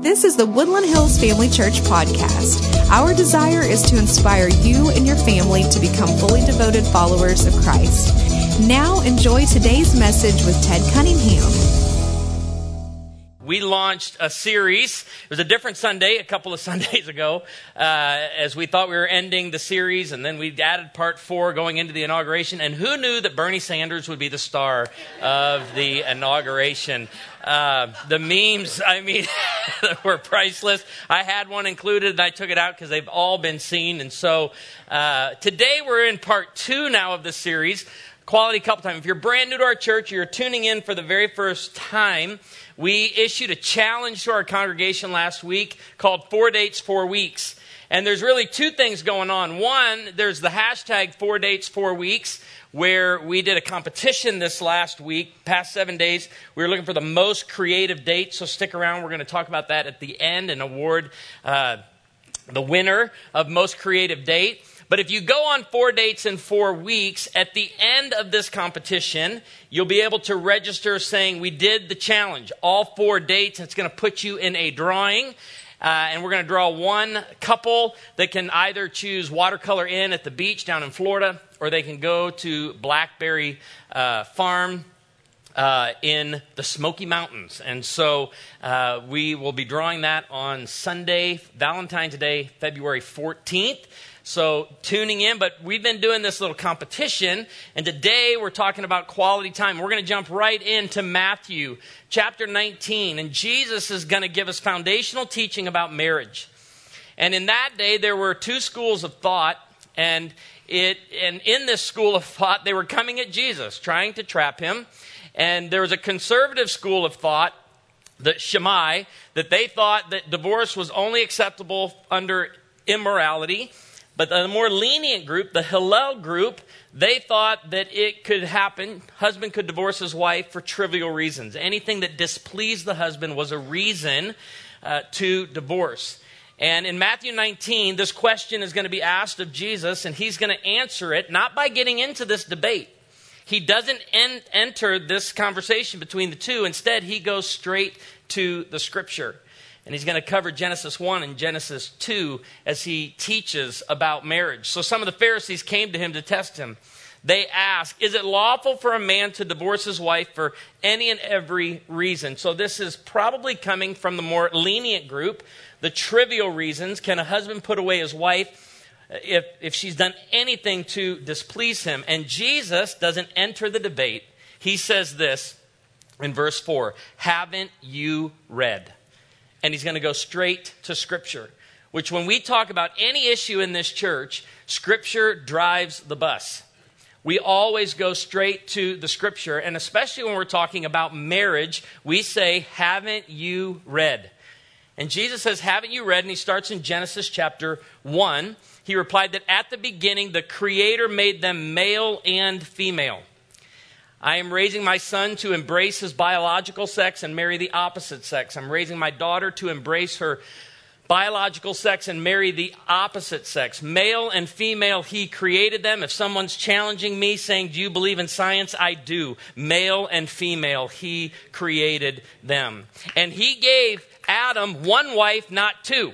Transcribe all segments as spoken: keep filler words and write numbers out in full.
This is the Woodland Hills Family Church podcast. Our desire is to inspire you and your family to become fully devoted followers of Christ. Now enjoy today's message with Ted Cunningham. We launched a series. It was a different Sunday, a couple of Sundays ago, uh, as we thought we were ending the series, and then we added part four going into the inauguration. And who knew that Bernie Sanders would be the star of the inauguration? Uh, the memes, I mean, were priceless. I had one included, and I took it out because they've all been seen. And so uh, today we're in part two now of the series, Quality Couple Time. If you're brand new to our church, you're tuning in for the very first time, we issued a challenge to our congregation last week called Four Dates, Four Weeks. And there's really two things going on. One, there's the hashtag Four Dates, Four Weeks, where we did a competition this last week, past seven days. We were looking for the most creative date, so stick around. We're going to talk about that at the end and award uh, the winner of most creative date. But if you go on Four Dates in Four Weeks, at the end of this competition, you'll be able to register saying we did the challenge, all four dates. It's going to put you in a drawing. Uh, and we're going to draw one couple that can either choose Watercolor Inn at the beach down in Florida, or they can go to Blackberry uh, Farm uh, in the Smoky Mountains. And so uh, we will be drawing that on Sunday, Valentine's Day, February fourteenth. So tuning in, but we've been doing this little competition, and today we're talking about quality time. We're going to jump right into Matthew chapter nineteen, and Jesus is going to give us foundational teaching about marriage. And in that day, there were two schools of thought, and it and in this school of thought, they were coming at Jesus, trying to trap him. And there was a conservative school of thought, the Shammai, that they thought that divorce was only acceptable under immorality. But the more lenient group, the Hillel group, they thought that it could happen. Husband could divorce his wife for trivial reasons. Anything that displeased the husband was a reason uh, to divorce. And in Matthew nineteen, this question is going to be asked of Jesus, and he's going to answer it, not by getting into this debate. He doesn't en- enter this conversation between the two. Instead, he goes straight to the scripture. And he's going to cover Genesis one and Genesis two as he teaches about marriage. So some of the Pharisees came to him to test him. They asked, is it lawful for a man to divorce his wife for any and every reason? So this is probably coming from the more lenient group, the trivial reasons. Can a husband put away his wife if, if she's done anything to displease him? And Jesus doesn't enter the debate. He says this in verse four, haven't you read? And he's going to go straight to Scripture, which when we talk about any issue in this church, Scripture drives the bus. We always go straight to the Scripture, and especially when we're talking about marriage, we say, haven't you read? And Jesus says, haven't you read? And he starts in Genesis chapter one. He replied that at the beginning, the Creator made them male and female. I am raising my son to embrace his biological sex and marry the opposite sex. I'm raising my daughter to embrace her biological sex and marry the opposite sex. Male and female, he created them. If someone's challenging me saying, do you believe in science? I do. Male and female, he created them. And he gave Adam one wife, not two.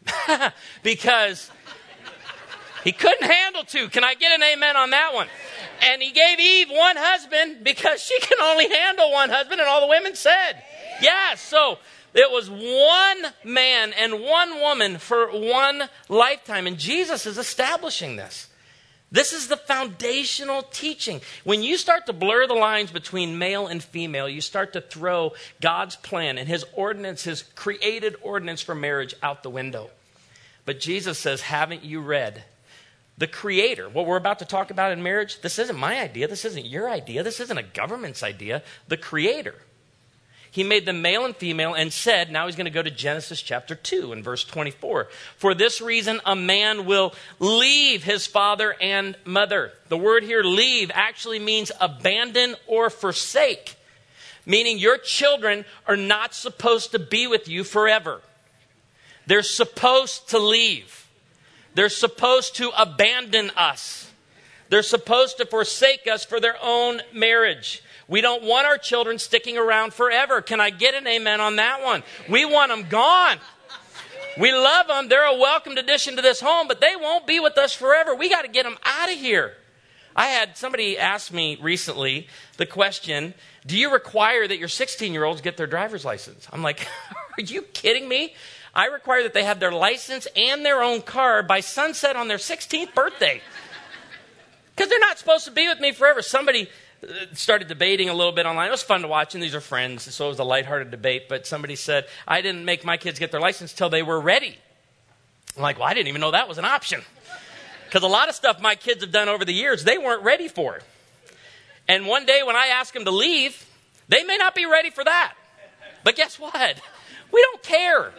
Because he couldn't handle two. Can I get an amen on that one? And he gave Eve one husband because she can only handle one husband. And all the women said, yes. Yeah, so it was one man and one woman for one lifetime. And Jesus is establishing this. This is the foundational teaching. When you start to blur the lines between male and female, you start to throw God's plan and his ordinance, his created ordinance for marriage out the window. But Jesus says, haven't you read? The Creator, what we're about to talk about in marriage, this isn't my idea. This isn't your idea. This isn't a government's idea. The Creator. He made them male and female and said, now he's going to go to Genesis chapter two and verse twenty-four. For this reason, a man will leave his father and mother. The word here, leave, actually means abandon or forsake. Meaning your children are not supposed to be with you forever. They're supposed to leave. They're supposed to abandon us. They're supposed to forsake us for their own marriage. We don't want our children sticking around forever. Can I get an amen on that one? We want them gone. We love them. They're a welcomed addition to this home, but they won't be with us forever. We got to get them out of here. I had somebody ask me recently the question, do you require that your sixteen-year-olds get their driver's license? I'm like, are you kidding me? I require that they have their license and their own car by sunset on their sixteenth birthday. Because they're not supposed to be with me forever. Somebody started debating a little bit online. It was fun to watch, and these are friends, so it was a lighthearted debate. But somebody said, I didn't make my kids get their license till they were ready. I'm like, well, I didn't even know that was an option. Because a lot of stuff my kids have done over the years, they weren't ready for. And one day when I ask them to leave, they may not be ready for that. But guess what? We don't care.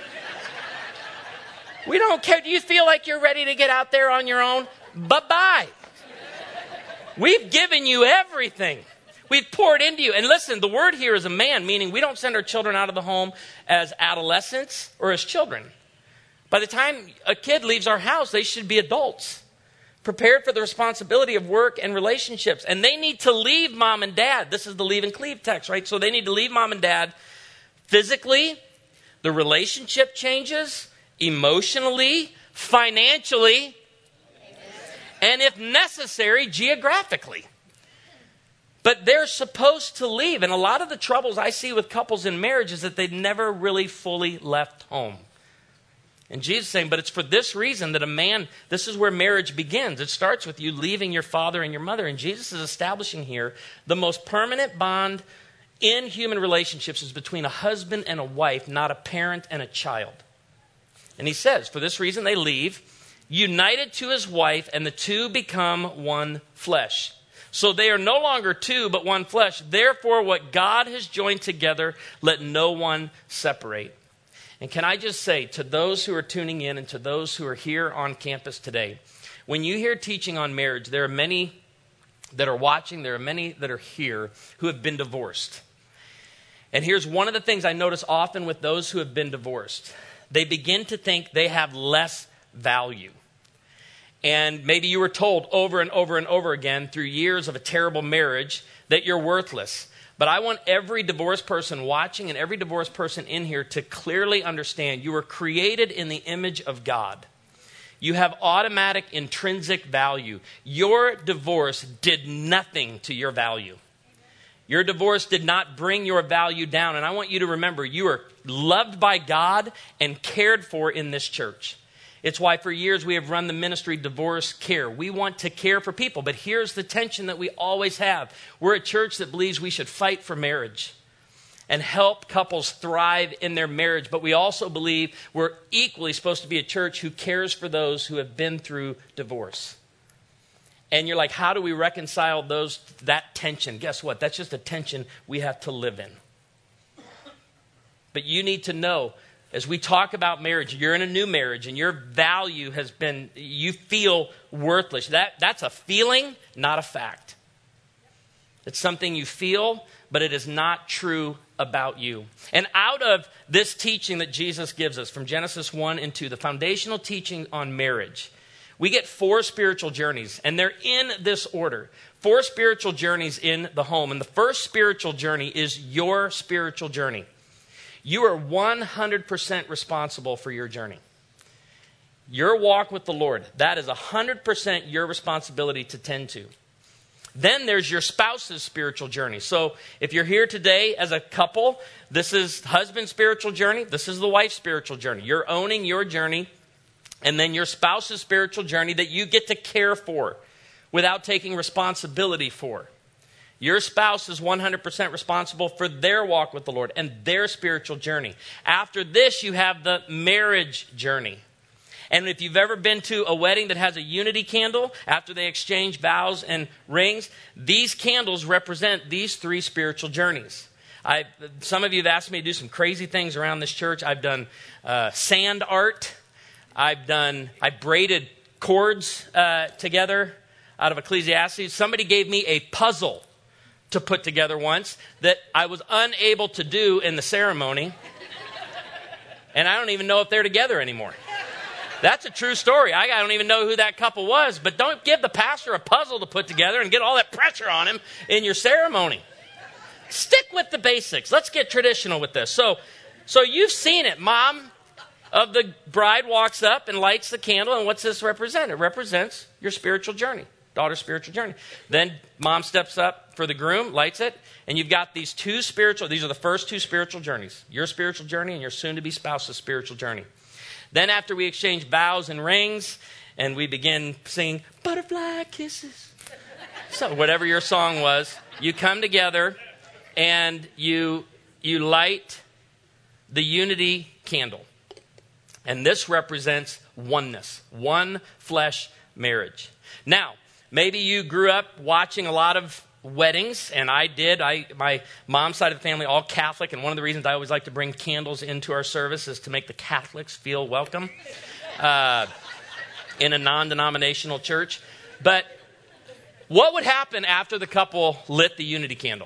We don't care. Do you feel like you're ready to get out there on your own? Bye-bye. We've given you everything. We've poured into you. And listen, the word here is a man, meaning we don't send our children out of the home as adolescents or as children. By the time a kid leaves our house, they should be adults, prepared for the responsibility of work and relationships. And they need to leave mom and dad. This is the leave and cleave text, right? So they need to leave mom and dad physically. The relationship changes, emotionally, financially, and if necessary, geographically. But they're supposed to leave. And a lot of the troubles I see with couples in marriage is that they never really fully left home. And Jesus is saying, but it's for this reason that a man, this is where marriage begins. It starts with you leaving your father and your mother. And Jesus is establishing here the most permanent bond in human relationships is between a husband and a wife, not a parent and a child. And he says, for this reason they leave, united to his wife, and the two become one flesh. So they are no longer two, but one flesh. Therefore, what God has joined together, let no one separate. And can I just say to those who are tuning in and to those who are here on campus today, when you hear teaching on marriage, there are many that are watching, there are many that are here who have been divorced. And here's one of the things I notice often with those who have been divorced. They begin to think they have less value. And maybe you were told over and over and over again through years of a terrible marriage that you're worthless. But I want every divorced person watching and every divorced person in here to clearly understand you were created in the image of God. You have automatic intrinsic value. Your divorce did nothing to your value. Your divorce did not bring your value down. And I want you to remember, you are loved by God and cared for in this church. It's why for years we have run the ministry Divorce Care. We want to care for people, but here's the tension that we always have. We're a church that believes we should fight for marriage and help couples thrive in their marriage, but we also believe we're equally supposed to be a church who cares for those who have been through divorce. And you're like, how do we reconcile those that tension? Guess what? That's just a tension we have to live in. But you need to know, as we talk about marriage, you're in a new marriage and your value has been, you feel worthless. That, that's a feeling, not a fact. It's something you feel, but it is not true about you. And out of this teaching that Jesus gives us from Genesis one and two, the foundational teaching on marriage, we get four spiritual journeys, and they're in this order. Four spiritual journeys in the home. And the first spiritual journey is your spiritual journey. You are one hundred percent responsible for your journey. Your walk with the Lord, that is one hundred percent your responsibility to tend to. Then there's your spouse's spiritual journey. So if you're here today as a couple, this is husband's spiritual journey. This is the wife's spiritual journey. You're owning your journey. And then your spouse's spiritual journey that you get to care for without taking responsibility for. Your spouse is one hundred percent responsible for their walk with the Lord and their spiritual journey. After this, you have the marriage journey. And if you've ever been to a wedding that has a unity candle, after they exchange vows and rings, these candles represent these three spiritual journeys. I, some of you have asked me to do some crazy things around this church. I've done uh, sand art. I've done, I braided cords uh, together out of Ecclesiastes. Somebody gave me a puzzle to put together once that I was unable to do in the ceremony. And I don't even know if they're together anymore. That's a true story. I don't even know who that couple was, but don't give the pastor a puzzle to put together and get all that pressure on him in your ceremony. Stick with the basics. Let's get traditional with this. So, so you've seen it. Mom of the bride walks up and lights the candle. And what's this represent? It represents your spiritual journey, daughter's spiritual journey. Then mom steps up for the groom, lights it. And you've got these two spiritual, these are the first two spiritual journeys. Your spiritual journey and your soon-to-be spouse's spiritual journey. Then after we exchange vows and rings, and we begin singing, butterfly kisses. So whatever your song was, you come together and you you light the unity candle. And this represents oneness, one flesh marriage. Now, maybe you grew up watching a lot of weddings, and I did. I my mom's side of the family, all Catholic, and one of the reasons I always like to bring candles into our service is to make the Catholics feel welcome uh, in a non-denominational church. But what would happen after the couple lit the unity candle?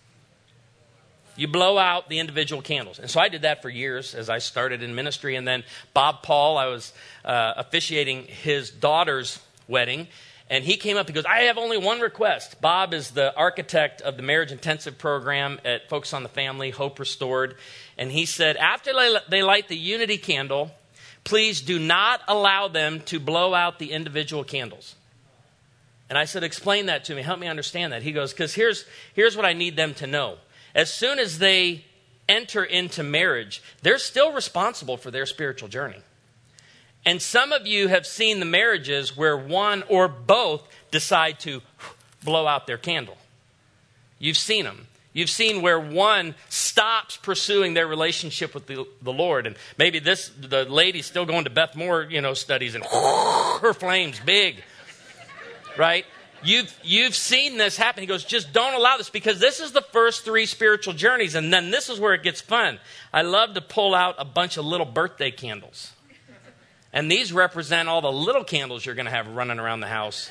You blow out the individual candles. And so I did that for years as I started in ministry. And then Bob Paul, I was uh, officiating his daughter's wedding. And he came up, he goes, I have only one request. Bob is the architect of the marriage intensive program at Focus on the Family, Hope Restored. And he said, after they light the unity candle, please do not allow them to blow out the individual candles. And I said, explain that to me. Help me understand that. He goes, because here's, here's what I need them to know. As soon as they enter into marriage, they're still responsible for their spiritual journey. And some of you have seen the marriages where one or both decide to blow out their candle. You've seen them. You've seen where one stops pursuing their relationship with the, the Lord. And maybe this the lady's still going to Beth Moore, you know, studies, and her flame's big. Right? You've, you've seen this happen. He goes, just don't allow this, because this is the first three spiritual journeys, and then this is where it gets fun. I love to pull out a bunch of little birthday candles. And these represent all the little candles you're going to have running around the house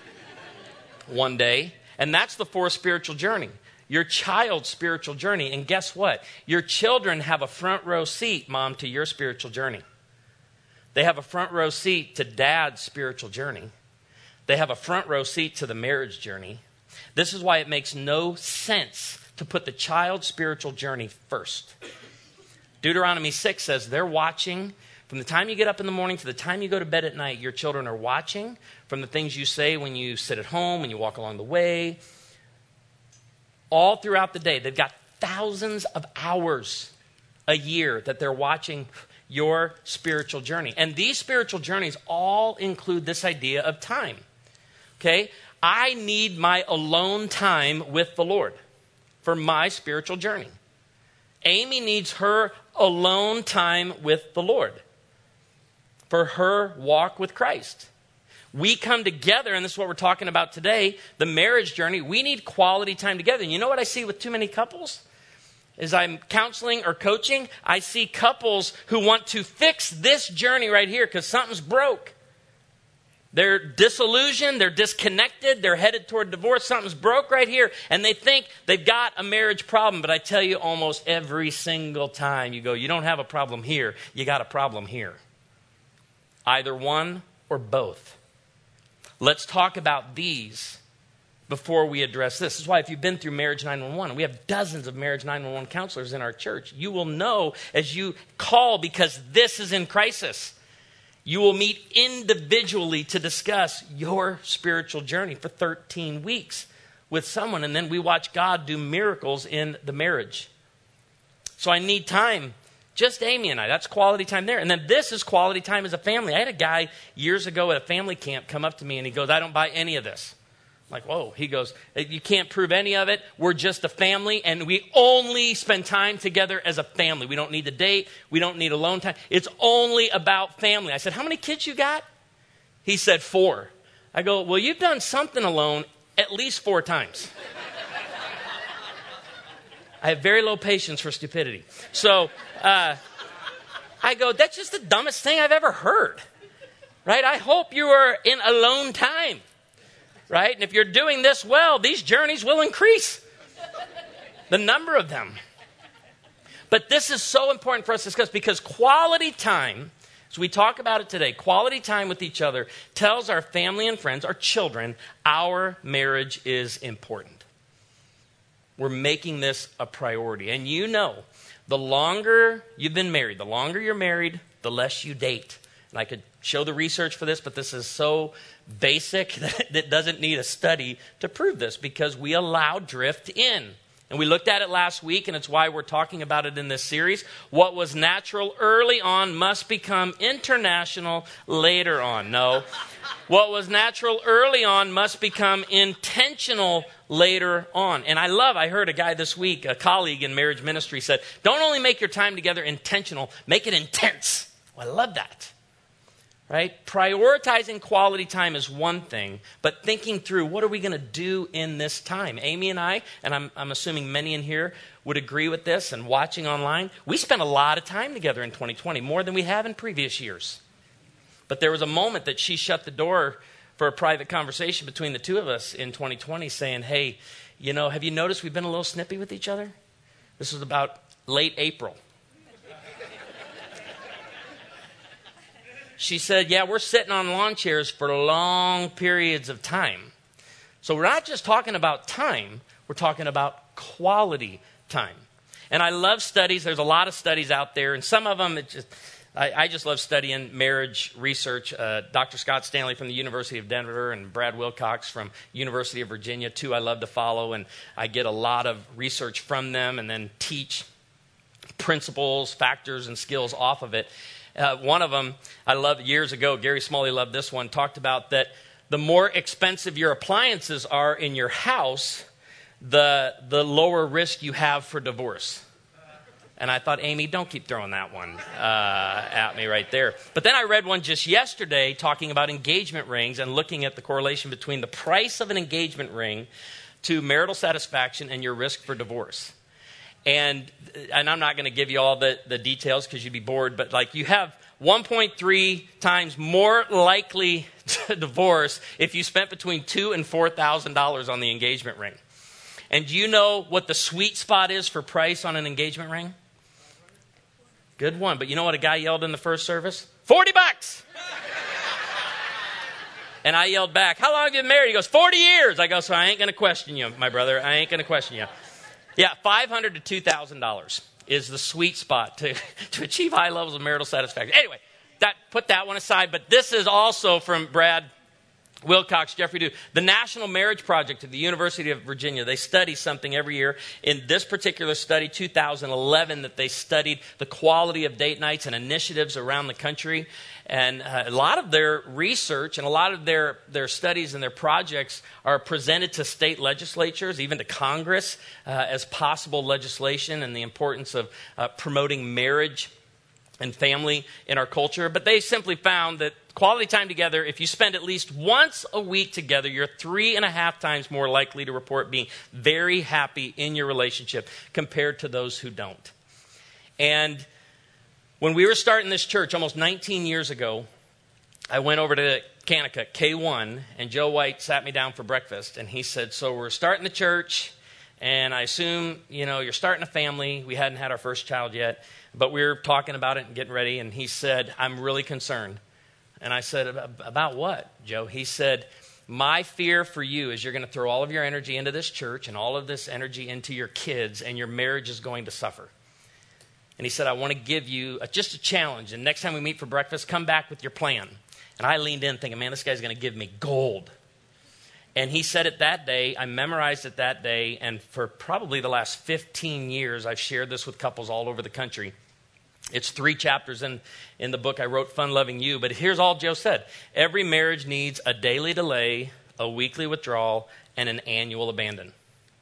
one day. And that's the fourth spiritual journey, your child's spiritual journey. And guess what? Your children have a front row seat, Mom, to your spiritual journey. They have a front row seat to Dad's spiritual journey. They have a front row seat to the marriage journey. This is why it makes no sense to put the child's spiritual journey first. Deuteronomy six says they're watching. From the time you get up in the morning to the time you go to bed at night, your children are watching from the things you say when you sit at home, when you walk along the way. All throughout the day, they've got thousands of hours a year that they're watching your spiritual journey. And these spiritual journeys all include this idea of time. Okay? I need my alone time with the Lord for my spiritual journey. Amy needs her alone time with the Lord for her walk with Christ. We come together, and this is what we're talking about today, the marriage journey. We need quality time together. And you know what I see with too many couples? As I'm counseling or coaching, I see couples who want to fix this journey right here because something's broke. They're disillusioned, they're disconnected, they're headed toward divorce, something's broke right here, and they think they've got a marriage problem. But I tell you, almost every single time you go, you don't have a problem here, you got a problem here. Either one or both. Let's talk about these before we address this. This is why if you've been through Marriage nine one one, we have dozens of Marriage nine one one counselors in our church. You will know as you call, because this is in crisis. You will meet individually to discuss your spiritual journey for thirteen weeks with someone, and then we watch God do miracles in the marriage. So I need time. Just Amy and I. That's quality time there. And then this is quality time as a family. I had a guy years ago at a family camp come up to me and he goes, I don't buy any of this. I'm like, whoa. He goes, you can't prove any of it. We're just a family and we only spend time together as a family. We don't need to date. We don't need alone time. It's only about family. I said, how many kids you got? He said, four. I go, well, you've done something alone at least four times. I have very low patience for stupidity. So uh, I go, that's just the dumbest thing I've ever heard. Right? I hope you are in alone time. Right? And if you're doing this well, these journeys will increase. The number of them. But this is so important for us to discuss because quality time, as we talk about it today, quality time with each other tells our family and friends, our children, our marriage is important. we're making this a priority. And you know, the longer you've been married, the longer you're married, the less you date. And I could show the research for this, but this is so basic that it doesn't need a study to prove this, because we allow drift in. And we looked at it last week, and it's why we're talking about it in this series. What was natural early on must become international later on. No. What was natural early on must become intentional later on. And I love, I heard a guy this week, a colleague in marriage ministry, said, don't only make your time together intentional, make it intense. Well, I love that. Right? Prioritizing quality time is one thing, but thinking through, what are we going to do in this time? Amy and I, and I'm, I'm assuming many in here would agree with this, and watching online, we spent a lot of time together in twenty twenty, more than we have in previous years. But there was a moment that she shut the door for a private conversation between the two of us in twenty twenty, saying, hey, you know, have you noticed we've been a little snippy with each other? This was about late April. She said, yeah, we're sitting on lawn chairs for long periods of time. So we're not just talking about time, we're talking about quality time. And I love studies. There's a lot of studies out there, and some of them, it just, I, I just love studying marriage research. Uh, Doctor Scott Stanley from the University of Denver and Brad Wilcox from University of Virginia, two I love to follow, and I get a lot of research from them and then teach principles, factors, and skills off of it. Uh, one of them, I love years ago, Gary Smalley loved this one, talked about that the more expensive your appliances are in your house, the the lower risk you have for divorce. And I thought, Amy, don't keep throwing that one uh, at me right there. But then I read one just yesterday talking about engagement rings and looking at the correlation between the price of an engagement ring to marital satisfaction and your risk for divorce. And and I'm not going to give you all the, the details because you'd be bored, but like you have one point three times more likely to divorce if you spent between two thousand dollars and four thousand dollars on the engagement ring. And do you know what the sweet spot is for price on an engagement ring? Good one. But you know what a guy yelled in the first service? forty bucks. And I yelled back, how long have you been married? He goes, forty years. I go, so I ain't going to question you, my brother. I ain't going to question you. Yeah, five hundred dollars to two thousand dollars is the sweet spot to, to achieve high levels of marital satisfaction. Anyway, that put that one aside. But this is also from Brad Wilcox, Jeffrey Dew, the National Marriage Project at the University of Virginia. They study something every year. In this particular study, two thousand eleven, that they studied the quality of date nights and initiatives around the country. And uh, a lot of their research and a lot of their, their studies and their projects are presented to state legislatures, even to Congress, uh, as possible legislation and the importance of uh, promoting marriage and family in our culture. But they simply found that quality time together, if you spend at least once a week together, you're three and a half times more likely to report being very happy in your relationship compared to those who don't. And when we were starting this church almost nineteen years ago, I went over to Kanakuk, K one, and Joe White sat me down for breakfast, and he said, so we're starting the church, and I assume, you know, you're starting a family. We hadn't had our first child yet, but we were talking about it and getting ready, and he said, I'm really concerned. And I said, about what, Joe? He said, my fear for you is you're going to throw all of your energy into this church and all of this energy into your kids, and your marriage is going to suffer. And he said, I want to give you a, just a challenge. And next time we meet for breakfast, come back with your plan. And I leaned in thinking, man, this guy's going to give me gold. And he said it that day. I memorized it that day. And for probably the last fifteen years, I've shared this with couples all over the country. It's three chapters in, in the book I wrote, Fun Loving You. But here's all Joe said. Every marriage needs a daily delay, a weekly withdrawal, and an annual abandon.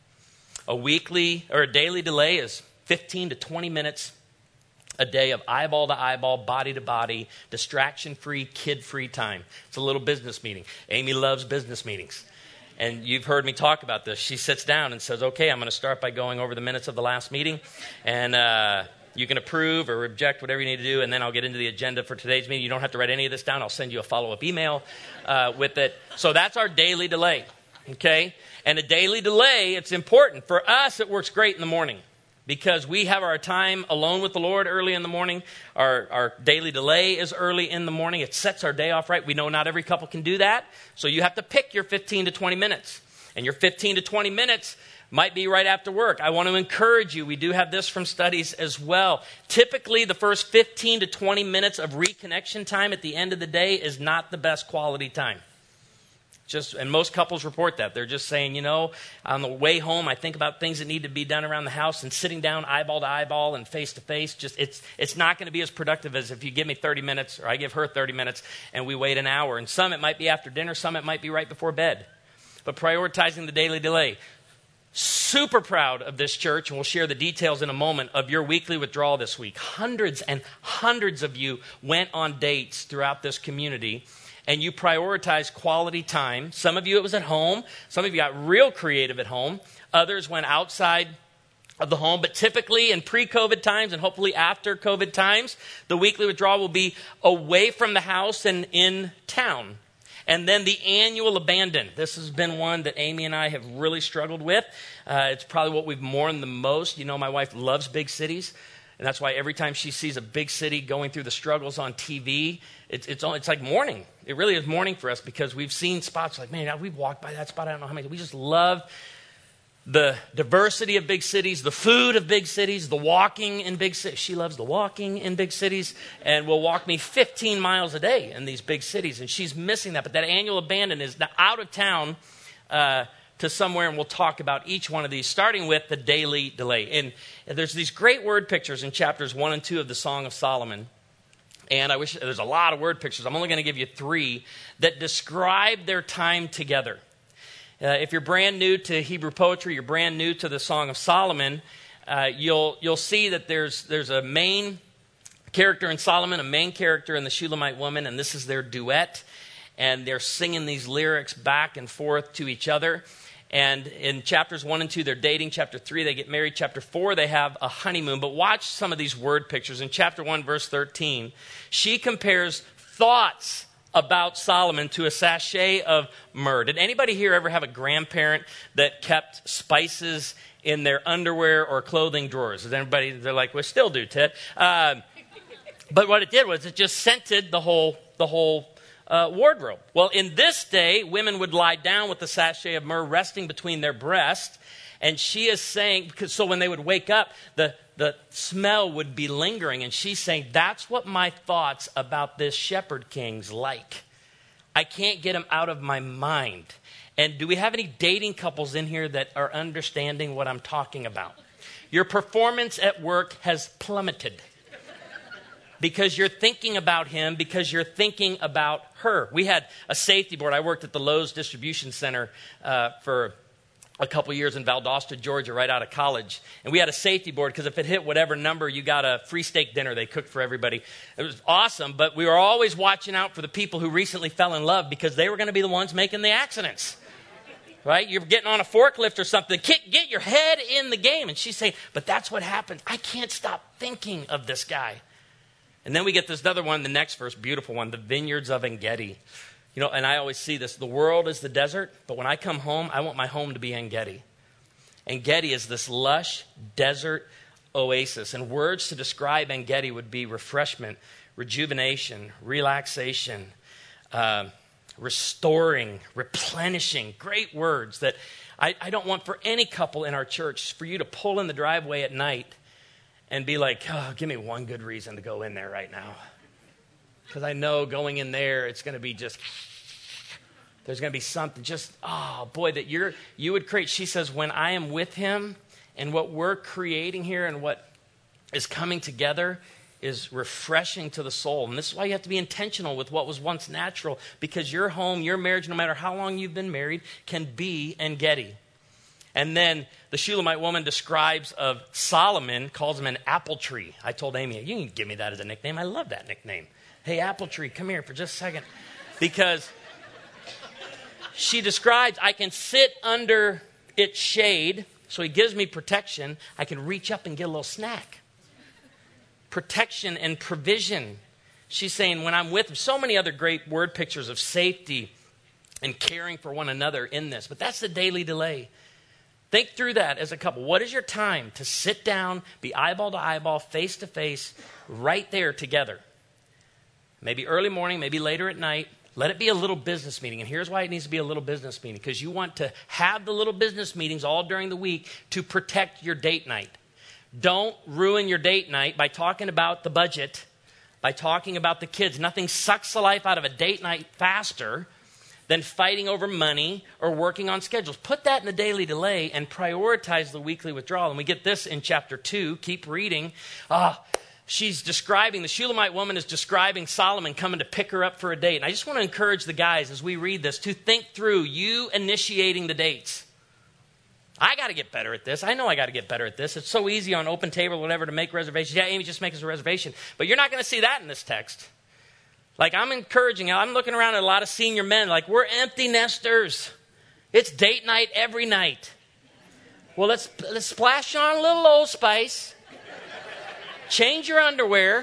A weekly or a daily delay is fifteen to twenty minutes a day of eyeball to eyeball, body to body, distraction-free, kid-free time. It's a little business meeting. Amy loves business meetings. And you've heard me talk about this. She sits down and says, okay, I'm going to start by going over the minutes of the last meeting. And uh, you can approve or reject whatever you need to do, and then I'll get into the agenda for today's meeting. You don't have to write any of this down. I'll send you a follow-up email uh, with it. So that's our daily delay, okay? And a daily delay, it's important. For us, it works great in the morning, because we have our time alone with the Lord early in the morning. Our, our daily delay is early in the morning. It sets our day off right. We know not every couple can do that. So you have to pick your fifteen to twenty minutes. And your fifteen to twenty minutes Might be right after work. I want to encourage you. We do have this from studies as well. Typically, the first fifteen to twenty minutes of reconnection time at the end of the day is not the best quality time. Just, and most couples report that. They're just saying, you know, on the way home, I think about things that need to be done around the house, and sitting down eyeball to eyeball and face to face, just it's it's not going to be as productive as if you give me thirty minutes or I give her thirty minutes and we wait an hour. And some it might be after dinner, some it might be right before bed. But prioritizing the daily delay. Super proud of this church, and we'll share the details in a moment, of your weekly withdrawal this week. Hundreds and hundreds of you went on dates throughout this community, and you prioritized quality time. Some of you, it was at home. Some of you got real creative at home. Others went outside of the home. But typically in pre-COVID times, and hopefully after COVID times, the weekly withdrawal will be away from the house and in town. And then the annual abandon. This has been one that Amy and I have really struggled with. Uh, it's probably what we've mourned the most. You know, my wife loves big cities. And that's why every time she sees a big city going through the struggles on T V, it's it's, it's like mourning. It really is mourning for us, because we've seen spots like, man, we've walked by that spot. I don't know how many. We just love the diversity of big cities, the food of big cities, the walking in big cities. She loves the walking in big cities, and will walk me fifteen miles a day in these big cities, and she's missing that. But that annual abandon is out of town uh, to somewhere, and we'll talk about each one of these, starting with the daily delay. And there's these great word pictures in chapters one and two of the Song of Solomon. And I wish there's a lot of word pictures. I'm only going to give you three that describe their time together. Uh, if you're brand new to Hebrew poetry, you're brand new to the Song of Solomon, uh, you'll you'll see that there's there's a main character in Solomon, a main character in the Shulamite woman, and this is their duet. And they're singing these lyrics back and forth to each other. And in chapters one and two, they're dating. Chapter three, they get married. Chapter four, they have a honeymoon. But watch some of these word pictures. In chapter one, verse thirteen, she compares thoughts about Solomon to a sachet of myrrh. Did anybody here ever have a grandparent that kept spices in their underwear or clothing drawers? Is anybody, they're like, we still do, Ted. Uh, but what it did was it just scented the whole the whole uh, wardrobe. Well, in this day, women would lie down with the sachet of myrrh resting between their breasts. And she is saying, because so when they would wake up, the, the smell would be lingering. And she's saying, that's what my thoughts about this shepherd king's like. I can't get him out of my mind. And do we have any dating couples in here that are understanding what I'm talking about? Your performance at work has plummeted because you're thinking about him, because you're thinking about her. We had a safety board. I worked at the Lowe's Distribution Center uh, for a couple years in Valdosta, Georgia, right out of college. And we had a safety board because if it hit whatever number, you got a free steak dinner they cooked for everybody. It was awesome, but we were always watching out for the people who recently fell in love because they were going to be the ones making the accidents. Right? You're getting on a forklift or something. Get your head in the game. And she's saying, but that's what happened. I can't stop thinking of this guy. And then we get this other one, the next verse, beautiful one, the vineyards of En-Gedi. You know, and I always see this. The world is the desert, but when I come home, I want my home to be En-Gedi. En-Gedi is this lush desert oasis. And words to describe En-Gedi would be refreshment, rejuvenation, relaxation, uh, restoring, replenishing. Great words that I, I don't want for any couple in our church for you to pull in the driveway at night and be like, oh, give me one good reason to go in there right now. Because I know going in there, it's going to be just, there's going to be something just, oh, boy, that you're you would create. She says, when I am with him and what we're creating here and what is coming together is refreshing to the soul. And this is why you have to be intentional with what was once natural, because your home, your marriage, no matter how long you've been married, can be En-Gedi. And then the Shulamite woman describes of Solomon, calls him an apple tree. I told Amy, you can give me that as a nickname. I love that nickname. Hey, apple tree, come here for just a second. Because she describes, I can sit under its shade, so he gives me protection. I can reach up and get a little snack. Protection and provision. She's saying when I'm with him, so many other great word pictures of safety and caring for one another in this. But that's the daily delay. Think through that as a couple. What is your time to sit down, be eyeball to eyeball, face to face, right there together? Maybe early morning, maybe later at night. Let it be a little business meeting. And here's why it needs to be a little business meeting. Because you want to have the little business meetings all during the week to protect your date night. Don't ruin your date night by talking about the budget, by talking about the kids. Nothing sucks the life out of a date night faster than fighting over money or working on schedules. Put that in the daily delay and prioritize the weekly withdrawal. And we get this in chapter two. Keep reading. Ah, she's describing, the Shulamite woman is describing Solomon coming to pick her up for a date. And I just want to encourage the guys as we read this to think through you initiating the dates. I got to get better at this. I know I got to get better at this. It's so easy on Open Table or whatever to make reservations. Yeah, Amy, just make us a reservation. But you're not going to see that in this text. Like, I'm encouraging, I'm looking around at a lot of senior men, like, we're empty nesters. It's date night every night. Well, let's, let's splash on a little Old Spice, change your underwear,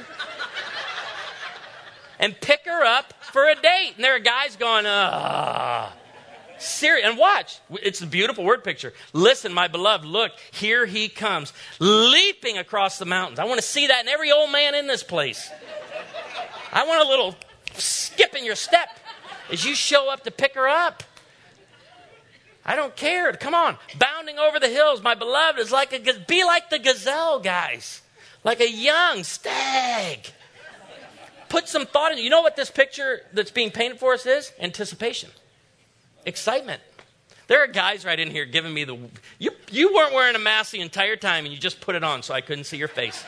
and pick her up for a date. And there are guys going, ah. Serious. And watch. It's a beautiful word picture. Listen, my beloved, look, here he comes, leaping across the mountains. I want to see that in every old man in this place. I want a little skip in your step as you show up to pick her up. I don't care. Come on. Bounding over the hills, my beloved is like a, be like the gazelle, guys. Like a young stag. Put some thought in it. You know what this picture that's being painted for us is? Anticipation. Excitement. There are guys right in here giving me the... You, you weren't wearing a mask the entire time and you just put it on so I couldn't see your face.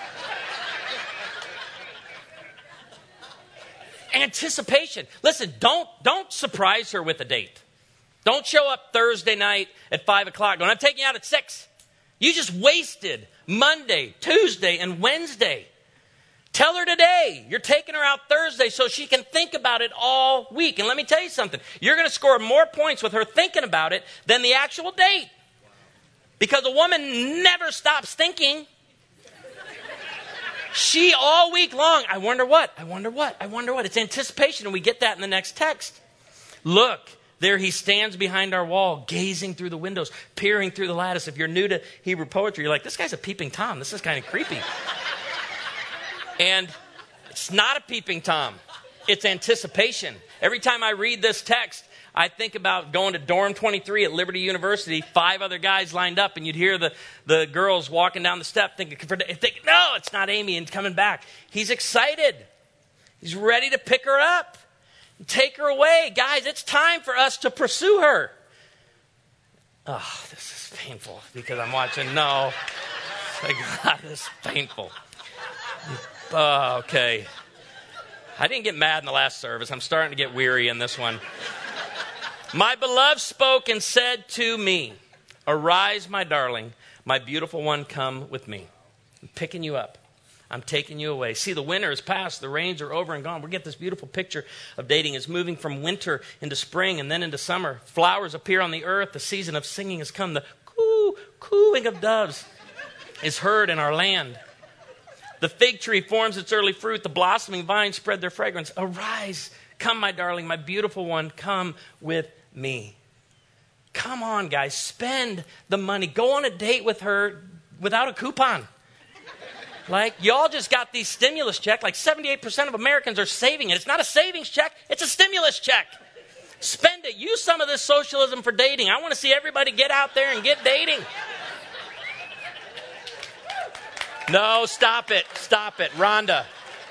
Anticipation. Listen, don't, don't surprise her with a date. Don't show up Thursday night at five o'clock going, I'm taking you out at six. You just wasted Monday, Tuesday, and Wednesday. Tell her today you're taking her out Thursday so she can think about it all week. And let me tell you something. You're going to score more points with her thinking about it than the actual date. Because a woman never stops thinking. She all week long, I wonder what, I wonder what, I wonder what. It's anticipation, and we get that in the next text. Look, there he stands behind our wall, gazing through the windows, peering through the lattice. If you're new to Hebrew poetry, you're like, this guy's a peeping Tom. This is kind of creepy. And it's not a peeping Tom. It's anticipation. Every time I read this text, I think about going to dorm twenty-three at Liberty University, five other guys lined up, and you'd hear the, the girls walking down the step thinking, thinking, no, it's not Amy, and coming back. He's excited. He's ready to pick her up and take her away. Guys, it's time for us to pursue her. Oh, this is painful because I'm watching. No. Like, God, this is painful. Oh, okay. I didn't get mad in the last service. I'm starting to get weary in this one. My beloved spoke and said to me, arise, my darling, my beautiful one, come with me. I'm picking you up. I'm taking you away. See, the winter is past. The rains are over and gone. We get this beautiful picture of dating. It's moving from winter into spring and then into summer. Flowers appear on the earth. The season of singing has come. The coo, cooing of doves is heard in our land. The fig tree forms its early fruit. The blossoming vines spread their fragrance. Arise, come, my darling, my beautiful one, come with me. Come on, guys, spend the money. Go on a date with her without a coupon. Like, y'all just got these stimulus checks. Like seventy-eight percent of Americans are saving it. It's not a savings check. It's a stimulus check. Spend it. Use some of this socialism for dating. I want to see everybody get out there and get dating. No, stop it. Stop it. Rhonda.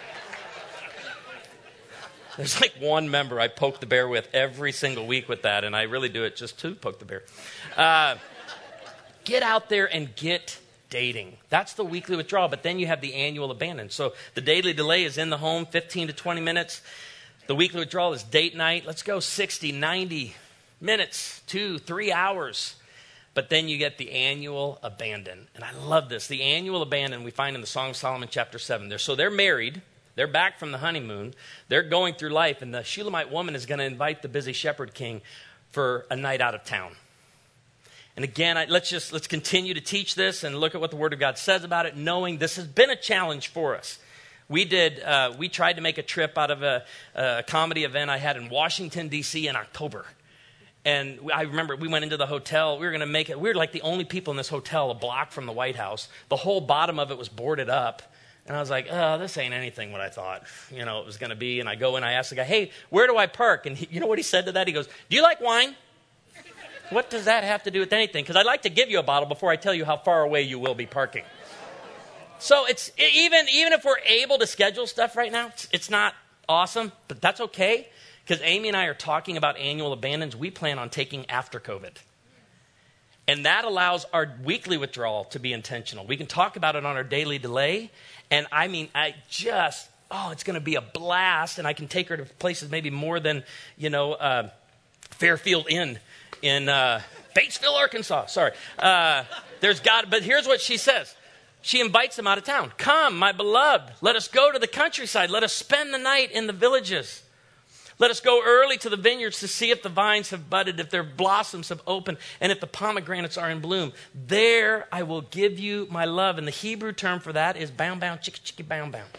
There's like one member I poke the bear with every single week with that, and I really do it just to poke the bear. Uh, get out there and get dating. That's the weekly withdrawal, but then you have the annual abandon. So the daily delay is in the home, fifteen to twenty minutes. The weekly withdrawal is date night. Let's go sixty, ninety minutes, two, three hours. But then you get the annual abandon. And I love this. The annual abandon we find in the Song of Solomon chapter seven. There. So they're married. They're back from the honeymoon. They're going through life. And the Shulamite woman is going to invite the busy shepherd king for a night out of town. And again, I, let's just let's continue to teach this and look at what the Word of God says about it, knowing this has been a challenge for us. We did. Uh, we tried to make a trip out of a, a comedy event I had in Washington, D C in October. And I remember we went into the hotel. We were going to make it. We were like the only people in this hotel a block from the White House. The whole bottom of it was boarded up. And I was like, oh, this ain't anything what I thought, you know, it was going to be. And I go and I ask the guy, hey, where do I park? And he, you know what he said to that? He goes, do you like wine? What does that have to do with anything? Because I'd like to give you a bottle before I tell you how far away you will be parking. So it's even even if we're able to schedule stuff right now, it's, it's not awesome, but that's okay. Because Amy and I are talking about annual abandons we plan on taking after COVID. And that allows our weekly withdrawal to be intentional. We can talk about it on our daily delay. And I mean, I just, oh, it's going to be a blast. And I can take her to places maybe more than, you know, uh, Fairfield Inn in uh, Batesville, Arkansas. Sorry. Uh, there's got, but here's what she says. She invites them out of town. Come, my beloved, let us go to the countryside. Let us spend the night in the villages. Let us go early to the vineyards to see if the vines have budded, if their blossoms have opened, and if the pomegranates are in bloom. There I will give you my love. And the Hebrew term for that is bound, bound, chicka, chicka, bound, bound.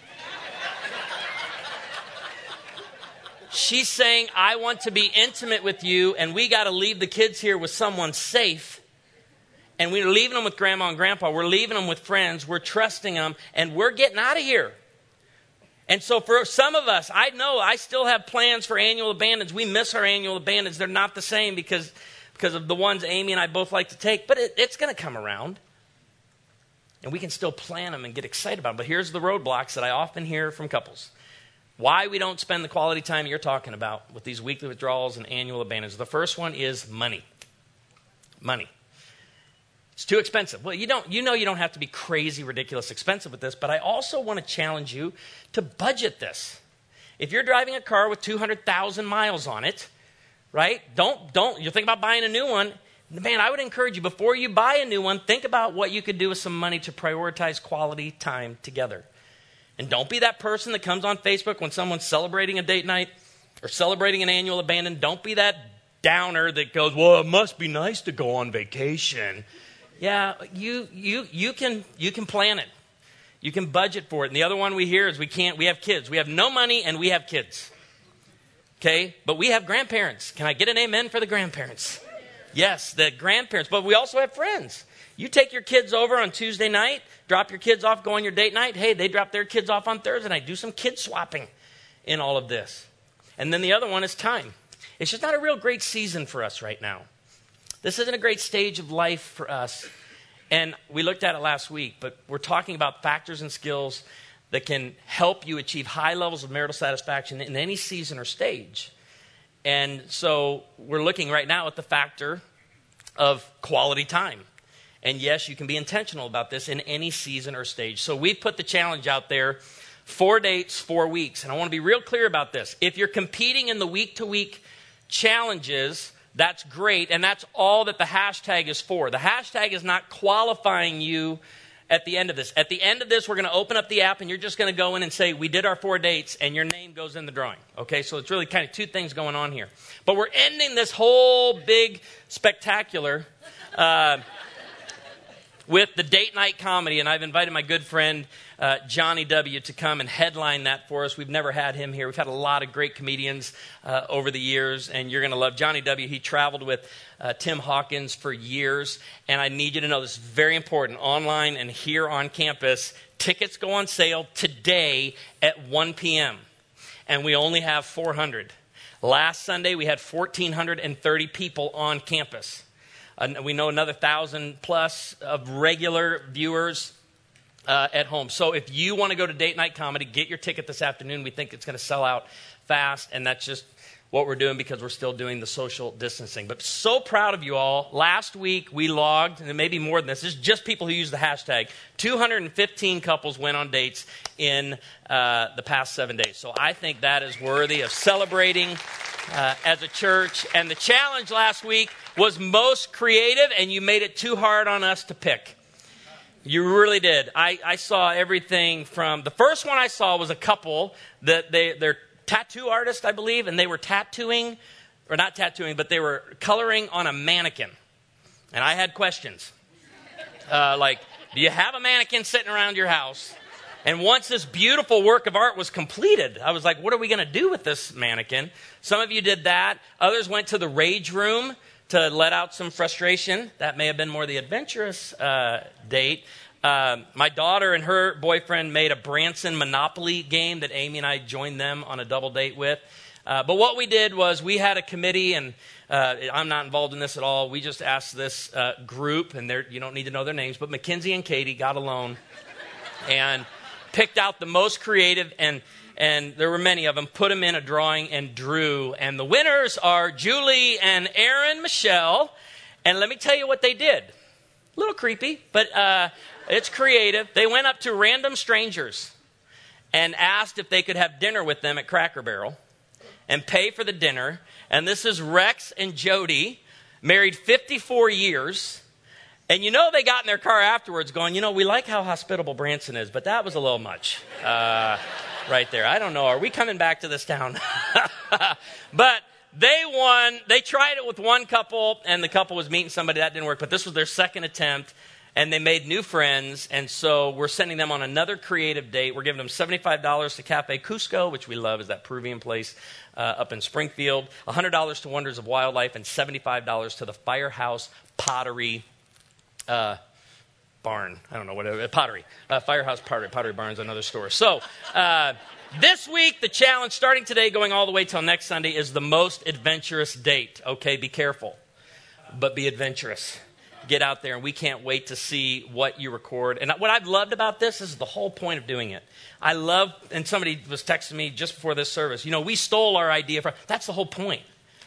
She's saying, I want to be intimate with you, and we got to leave the kids here with someone safe. And we're leaving them with grandma and grandpa. We're leaving them with friends. We're trusting them, and we're getting out of here. And so for some of us, I know I still have plans for annual abandons. We miss our annual abandons. They're not the same because, because of the ones Amy and I both like to take. But it, it's going to come around. And we can still plan them and get excited about them. But here's the roadblocks that I often hear from couples. Why we don't spend the quality time you're talking about with these weekly withdrawals and annual abandons. The first one is money. Money. It's too expensive. Well, you don't. You know you don't have to be crazy, ridiculous expensive with this, but I also want to challenge you to budget this. If you're driving a car with two hundred thousand miles on it, right? Don't, don't, you think about buying a new one. Man, I would encourage you, before you buy a new one, think about what you could do with some money to prioritize quality time together. And don't be that person that comes on Facebook when someone's celebrating a date night or celebrating an annual abandon. Don't be that downer that goes, well, it must be nice to go on vacation. Yeah, you you you can you can plan it. You can budget for it. And the other one we hear is we can't, we have kids. We have no money and we have kids. Okay? But we have grandparents. Can I get an amen for the grandparents? Yes, the grandparents. But we also have friends. You take your kids over on Tuesday night, drop your kids off, go on your date night. Hey, they drop their kids off on Thursday night. Do some kid swapping in all of this. And then the other one is time. It's just not a real great season for us right now. This isn't a great stage of life for us. And we looked at it last week, but we're talking about factors and skills that can help you achieve high levels of marital satisfaction in any season or stage. And so we're looking right now at the factor of quality time. And yes, you can be intentional about this in any season or stage. So we put the challenge out there, four dates, four weeks. And I want to be real clear about this. If you're competing in the week-to-week challenges, that's great, and that's all that the hashtag is for. The hashtag is not qualifying you at the end of this. At the end of this, we're going to open up the app, and you're just going to go in and say, we did our four dates, and your name goes in the drawing. Okay, so it's really kind of two things going on here. But we're ending this whole big spectacular uh, with the date night comedy, and I've invited my good friend uh, Johnny W. to come and headline that for us. We've never had him here. We've had a lot of great comedians uh, over the years, and you're going to love Johnny W. He traveled with uh, Tim Hawkins for years, and I need you to know this is very important. Online and here on campus, tickets go on sale today at one p.m., and we only have four hundred. Last Sunday, we had one thousand four hundred thirty people on campus. Uh, we know another one thousand plus of regular viewers uh, at home. So if you want to go to Date Night Comedy, get your ticket this afternoon. We think it's going to sell out fast, and that's just what we're doing because we're still doing the social distancing. But so proud of you all. Last week, we logged, and maybe more than this, this is just people who use the hashtag, two hundred fifteen couples went on dates in uh, the past seven days. So I think that is worthy of celebrating uh, as a church. And the challenge last week was most creative, and you made it too hard on us to pick. You really did. I, I saw everything from, the first one I saw was a couple that they, they're tattoo artists, I believe, and they were tattooing, or not tattooing, but they were coloring on a mannequin. And I had questions. Uh, like, do you have a mannequin sitting around your house? And once this beautiful work of art was completed, I was like, what are we going to do with this mannequin? Some of you did that. Others went to the rage room to let out some frustration. That may have been more the adventurous uh, date. Uh, Uh, my daughter and her boyfriend made a Branson Monopoly game that Amy and I joined them on a double date with. Uh, but what we did was we had a committee, and uh, I'm not involved in this at all. We just asked this uh, group, and you don't need to know their names, but Mackenzie and Katie got alone and picked out the most creative, and and there were many of them, put them in a drawing and drew. And the winners are Julie and Aaron Michelle. And let me tell you what they did. A little creepy, but uh, it's creative. They went up to random strangers and asked if they could have dinner with them at Cracker Barrel and pay for the dinner. And this is Rex and Jody, married fifty-four years. And you know they got in their car afterwards going, you know, we like how hospitable Branson is, but that was a little much uh, right there. I don't know. Are we coming back to this town? But they won. They tried it with one couple, and the couple was meeting somebody. That didn't work. But this was their second attempt, and they made new friends. And so we're sending them on another creative date. We're giving them seventy-five dollars to Cafe Cusco, which we love, is that Peruvian place uh, up in Springfield, one hundred dollars to Wonders of Wildlife, and seventy-five dollars to the Firehouse Pottery Uh, barn. I don't know what it is. Pottery. Uh, Firehouse Pottery. Pottery Barn's another store. So uh, this week, the challenge, starting today, going all the way till next Sunday, is the most adventurous date. Okay, be careful, but be adventurous. Get out there, and we can't wait to see what you record. And what I've loved about this is the whole point of doing it. I love, and somebody was texting me just before this service, you know, we stole our idea from, that's the whole point.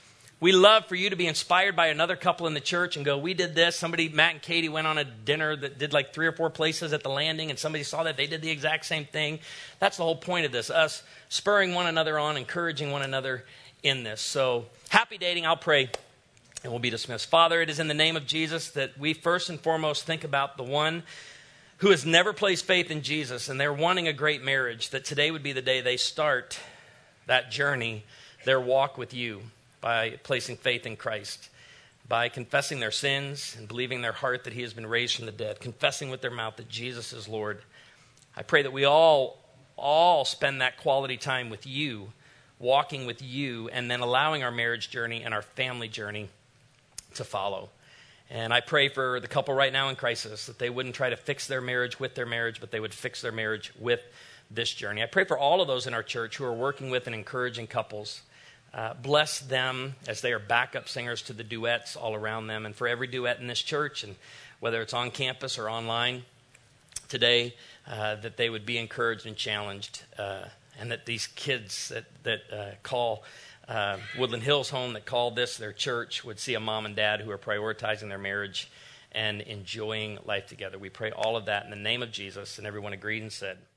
We love for you to be inspired by another couple in the church and go, we did this. Somebody, Matt and Katie, went on a dinner that did like three or four places at the Landing, and somebody saw that. They did the exact same thing. That's the whole point of this, us spurring one another on, encouraging one another in this. So happy dating. I'll pray, and we'll be dismissed. Father, it is in the name of Jesus that we first and foremost think about the one who has never placed faith in Jesus, and they're wanting a great marriage, that today would be the day they start that journey, their walk with you, by placing faith in Christ, by confessing their sins and believing in their heart that he has been raised from the dead, confessing with their mouth that Jesus is Lord. I pray that we all, all spend that quality time with you, walking with you, and then allowing our marriage journey and our family journey to follow. And I pray for the couple right now in crisis, that they wouldn't try to fix their marriage with their marriage, but they would fix their marriage with this journey. I pray for all of those in our church who are working with and encouraging couples. Uh, bless them as they are backup singers to the duets all around them. And for every duet in this church, and whether it's on campus or online today, uh, that they would be encouraged and challenged. Uh, and that these kids that, that uh, call uh, Woodland Hills home, that call this their church, would see a mom and dad who are prioritizing their marriage and enjoying life together. We pray all of that in the name of Jesus. And everyone agreed and said,